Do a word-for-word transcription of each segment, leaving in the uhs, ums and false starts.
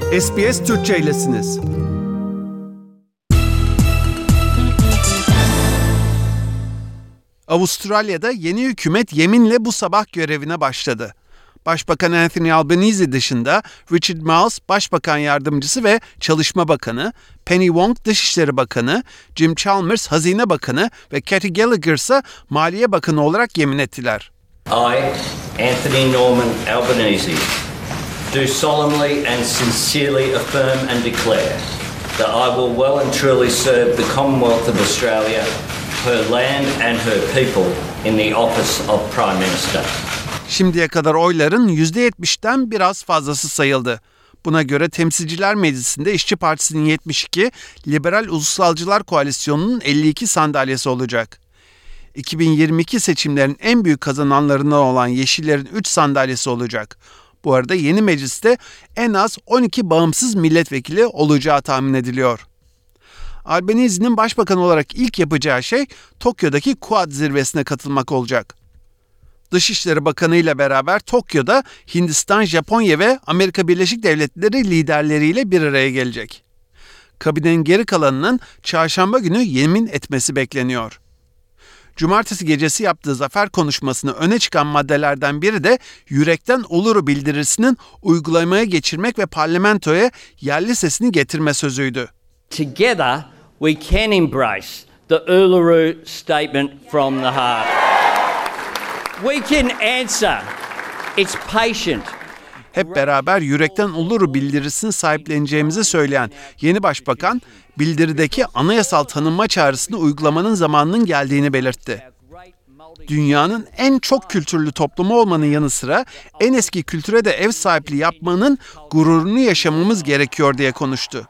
S B S Türkçe'ylesiniz. Avustralya'da yeni hükümet yeminle bu sabah görevine başladı. Başbakan Anthony Albanese dışında Richard Marles Başbakan Yardımcısı ve Çalışma Bakanı, Penny Wong Dışişleri Bakanı, Jim Chalmers Hazine Bakanı ve Katy Gallagher ise Maliye Bakanı olarak yemin ettiler. I, Anthony Norman Albanese, do solemnly and sincerely affirm and declare that I will well and truly serve the Commonwealth of Australia, her land and her people in the office of Prime Minister. Şimdiye kadar oyların yüzde yetmişten biraz fazlası sayıldı. Buna göre Temsilciler Meclisi'nde İşçi Partisi'nin yetmiş iki, Liberal Ulusalcılar Koalisyonu'nun elli iki sandalyesi olacak. iki bin yirmi iki seçimlerin en büyük kazananlarından olan Yeşillerin üç sandalyesi olacak. Bu arada yeni mecliste en az on iki bağımsız milletvekili olacağı tahmin ediliyor. Albanese'nin başbakan olarak ilk yapacağı şey Tokyo'daki Quad zirvesine katılmak olacak. Dışişleri Bakanı ile beraber Tokyo'da Hindistan, Japonya ve Amerika Birleşik Devletleri liderleriyle bir araya gelecek. Kabinenin geri kalanının çarşamba günü yemin etmesi bekleniyor. Cumartesi gecesi yaptığı zafer konuşmasını öne çıkan maddelerden biri de yürekten oluru bildirisinin uygulamaya geçirmek ve parlamentoya yerli sesini getirme sözüydü. Together we can embrace the Uluru Statement from the heart. We can answer. It's patient. Hep beraber yürekten oluru bildirisini sahipleneceğimizi söyleyen yeni başbakan, bildirideki anayasal tanınma çağrısını uygulamanın zamanının geldiğini belirtti. Dünyanın en çok kültürlü toplumu olmanın yanı sıra en eski kültüre de ev sahipliği yapmanın gururunu yaşamamız gerekiyor diye konuştu.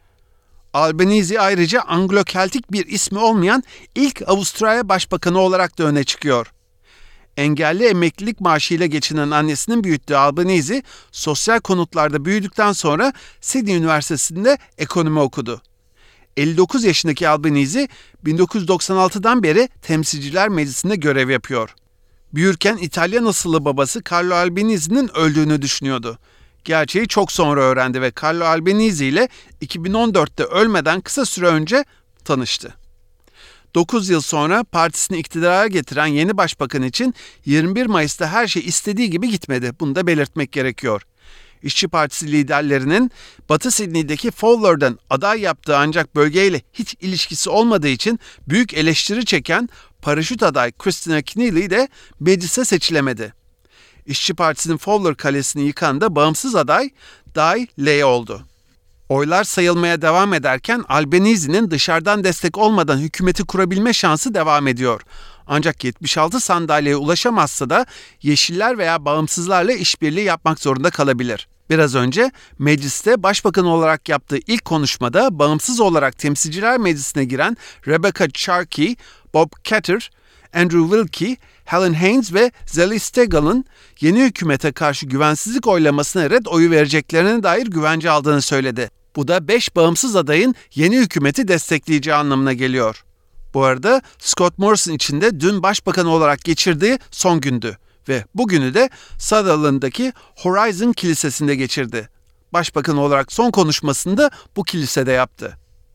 Albanese ayrıca Anglo-Keltik bir ismi olmayan ilk Avustralya Başbakanı olarak da öne çıkıyor. Engelli emeklilik maaşıyla geçinen annesinin büyüttüğü Albanese, sosyal konutlarda büyüdükten sonra Sydney Üniversitesi'nde ekonomi okudu. elli dokuz yaşındaki Albanese, bin dokuz yüz doksan altıdan beri Temsilciler Meclisi'nde görev yapıyor. Büyürken İtalyan asıllı babası Carlo Albanese'nin öldüğünü düşünüyordu. Gerçeği çok sonra öğrendi ve Carlo Albanese ile iki bin on dörtte ölmeden kısa süre önce tanıştı. dokuz yıl sonra partisini iktidara getiren yeni başbakan için yirmi bir Mayıs'ta her şey istediği gibi gitmedi. Bunu da belirtmek gerekiyor. İşçi Partisi liderlerinin Batı Sydney'deki Fowler'dan aday yaptığı ancak bölgeyle hiç ilişkisi olmadığı için büyük eleştiri çeken paraşüt aday Christina Keneally de meclise seçilemedi. İşçi Partisi'nin Fowler kalesini yıkan da bağımsız aday Dai Lei oldu. Oylar sayılmaya devam ederken Albanese'nin dışarıdan destek olmadan hükümeti kurabilme şansı devam ediyor. Ancak yetmiş altı sandalyeye ulaşamazsa da Yeşiller veya bağımsızlarla işbirliği yapmak zorunda kalabilir. Biraz önce mecliste başbakan olarak yaptığı ilk konuşmada bağımsız olarak Temsilciler Meclisi'ne giren Rebecca Sharkey, Bob Katter, Andrew Wilkie, Helen Haines ve Zali Steggall'ın yeni hükümete karşı güvensizlik oylamasına red oyu vereceklerine dair güvence aldığını söyledi. Bu da beş bağımsız adayın yeni hükümeti destekleyeceği anlamına geliyor. Bu arada Scott Morrison için de dün başbakan olarak geçirdiği son gündü ve bugünü de Sutherland'daki Horizon Kilisesi'nde geçirdi. Başbakan olarak son konuşmasını da bu kilisede yaptı.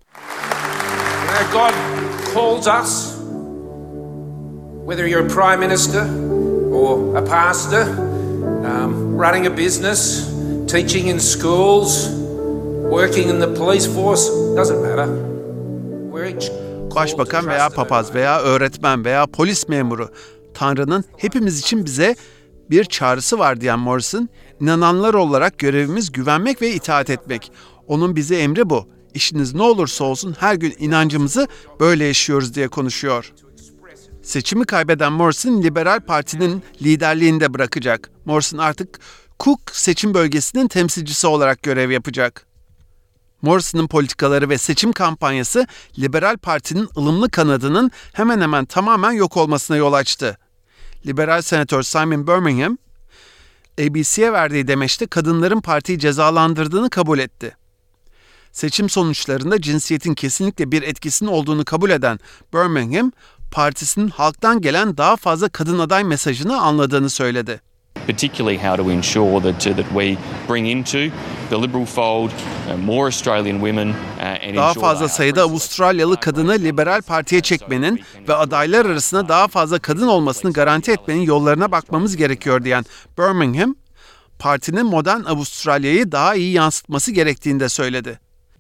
God calls us, whether you're a prime minister or a pastor, um, running a business, teaching in schools, working in the police force, doesn't matter. We're each Başbakan veya papaz veya öğretmen veya polis memuru, Tanrı'nın hepimiz için bize bir çağrısı var diyen Morrison, inananlar olarak görevimiz güvenmek ve itaat etmek. Onun bize emri bu. İşiniz ne olursa olsun her gün inancımızı böyle yaşıyoruz diye konuşuyor. Seçimi kaybeden Morrison, Liberal Parti'nin liderliğini de bırakacak. Morrison artık Cook seçim bölgesinin temsilcisi olarak görev yapacak. Morrison'ın politikaları ve seçim kampanyası Liberal Parti'nin ılımlı kanadının hemen hemen tamamen yok olmasına yol açtı. Liberal Senatör Simon Birmingham, A B C'ye verdiği demeçte kadınların partiyi cezalandırdığını kabul etti. Seçim sonuçlarında cinsiyetin kesinlikle bir etkisinin olduğunu kabul eden Birmingham, partisinin halktan gelen daha fazla kadın aday mesajını anladığını söyledi. particularly how to ensure that uh, that we bring into the Liberal fold uh, more Australian women uh, and Daha ensure fazla they are sayıda Avustralyalı kadını Liberal Parti'ye çekmenin ve adaylar arasında daha fazla kadın olmasını garanti etmenin yollarına bakmamız gerekiyor diyen Birmingham, partinin modern Avustralya'yı daha iyi yansıtması gerektiğini de söyledi.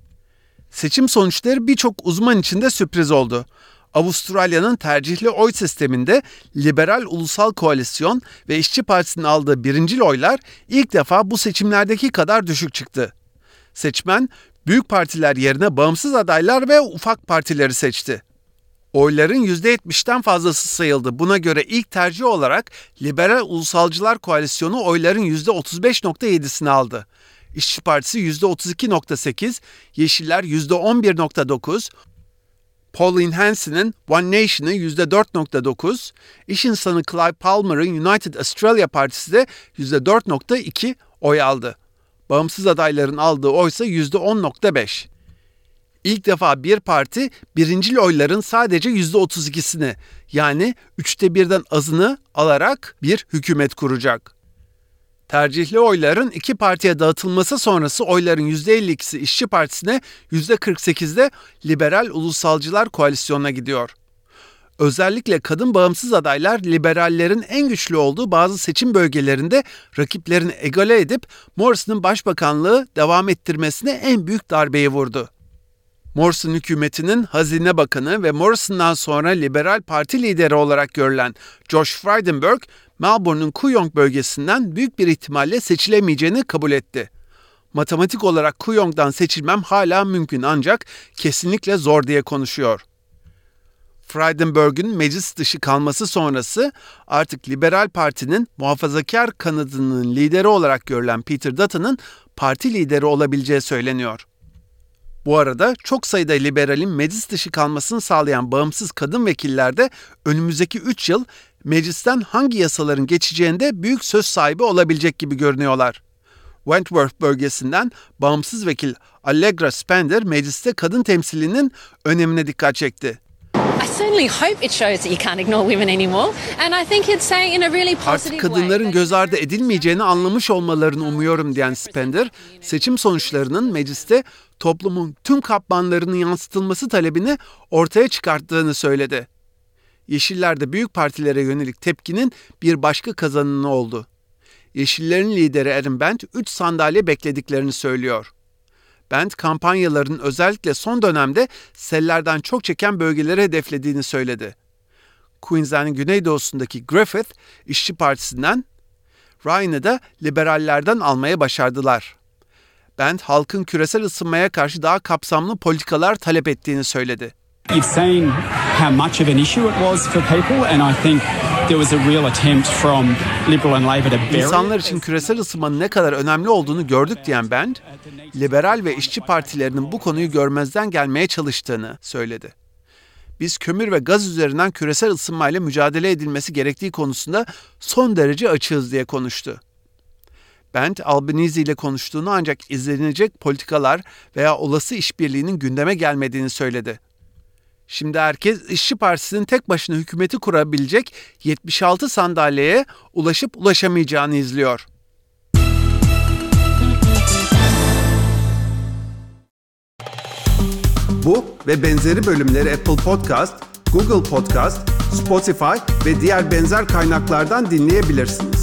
Seçim sonuçları birçok uzman için de sürpriz oldu. Avustralya'nın tercihli oy sisteminde Liberal Ulusal Koalisyon ve İşçi Partisi'nin aldığı birincil oylar ilk defa bu seçimlerdeki kadar düşük çıktı. Seçmen, büyük partiler yerine bağımsız adaylar ve ufak partileri seçti. Oyların yüzde yetmişten fazlası sayıldı. Buna göre ilk tercih olarak Liberal Ulusalcılar Koalisyonu oyların yüzde otuz beş nokta yedisini aldı. İşçi Partisi yüzde otuz iki nokta sekiz, Yeşiller yüzde on bir nokta dokuz, Pauline Hanson'ın One Nation'ı yüzde dört nokta dokuz, iş insanı Clive Palmer'ın United Australia Partisi de yüzde dört nokta iki oy aldı. Bağımsız adayların aldığı oysa yüzde on nokta beş. İlk defa bir parti birincil oyların sadece yüzde otuz ikisini yani üçte birden azını alarak bir hükümet kuracak. Tercihli oyların iki partiye dağıtılması sonrası oyların yüzde elli ikisi İşçi Partisi'ne, yüzde kırk sekizde Liberal Ulusalcılar Koalisyonu'na gidiyor. Özellikle kadın bağımsız adaylar liberallerin en güçlü olduğu bazı seçim bölgelerinde rakiplerini egale edip Morrison'ın başbakanlığı devam ettirmesine en büyük darbeyi vurdu. Morrison hükümetinin Hazine Bakanı ve Morrison'dan sonra Liberal Parti lideri olarak görülen Josh Frydenberg, Melbourne'un Kooyong bölgesinden büyük bir ihtimalle seçilemeyeceğini kabul etti. Matematik olarak Kooyong'dan seçilmem hala mümkün ancak kesinlikle zor diye konuşuyor. Frydenberg'ün meclis dışı kalması sonrası artık Liberal Parti'nin muhafazakar kanadının lideri olarak görülen Peter Dutton'ın parti lideri olabileceği söyleniyor. Bu arada çok sayıda liberalin meclis dışı kalmasını sağlayan bağımsız kadın vekiller de önümüzdeki üç yıl meclisten hangi yasaların geçeceğinde büyük söz sahibi olabilecek gibi görünüyorlar. Wentworth bölgesinden bağımsız vekil Allegra Spender mecliste kadın temsilinin önemine dikkat çekti. Artık kadınların göz ardı edilmeyeceğini anlamış olmalarını umuyorum diyen Spender, seçim sonuçlarının mecliste toplumun tüm katmanlarının yansıtılması talebini ortaya çıkarttığını söyledi. Yeşiller de büyük partilere yönelik tepkinin bir başka kazananı oldu. Yeşillerin lideri Erin Bent üç sandalye beklediklerini söylüyor. Bent kampanyaların özellikle son dönemde sellerden çok çeken bölgeleri hedeflediğini söyledi. Queensland'in güneydoğusundaki Griffith İşçi Partisi'nden, Ryan'ı da liberallerden almaya başardılar. Bent halkın küresel ısınmaya karşı daha kapsamlı politikalar talep ettiğini söyledi. You've seen how much of an issue it was for people and I think there was a real attempt from Liberal and Labor to bury it. İnsanlar için küresel ısınmanın ne kadar önemli olduğunu gördük diyen Bent, liberal ve işçi partilerinin bu konuyu görmezden gelmeye çalıştığını söyledi. Biz kömür ve gaz üzerinden küresel ısınmayla mücadele edilmesi gerektiği konusunda son derece açığız diye konuştu. Bent, Albanese ile konuştuğunu ancak izlenecek politikalar veya olası işbirliğinin gündeme gelmediğini söyledi. Şimdi herkes İşçi Partisi'nin tek başına hükümeti kurabilecek yetmiş altı sandalyeye ulaşıp ulaşamayacağını izliyor. Bu ve benzeri bölümleri Apple Podcast, Google Podcast, Spotify ve diğer benzer kaynaklardan dinleyebilirsiniz.